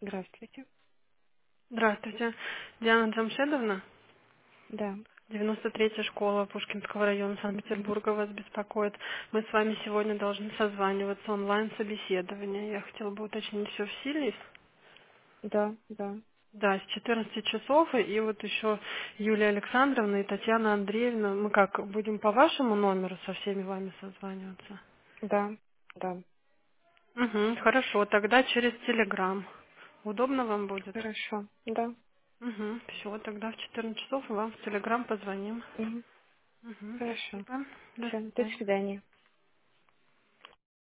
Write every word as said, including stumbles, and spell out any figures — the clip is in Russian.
Здравствуйте. Здравствуйте. Диана Джамшедовна, Да. девяносто третья школа Пушкинского района Мгм. Санкт-Петербурга вас беспокоит. Мы с вами сегодня должны созваниваться онлайн-собеседование. Я хотела бы уточнить, все в силе? Да, да. Да, с четырнадцати часов, и и вот еще Юлия Александровна и Татьяна Андреевна. Мы как, будем по вашему номеру со всеми вами созваниваться? Да, да. Угу, хорошо, тогда через Телеграм. Удобно вам будет? Хорошо. Да. Угу, все, тогда в четырнадцать часов вам в Телеграм позвоним. Мгм. Угу, Хорошо. спасибо. До Все. До свидания. свидания.